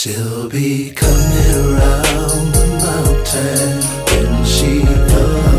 She'll be coming around the mountain when she comes.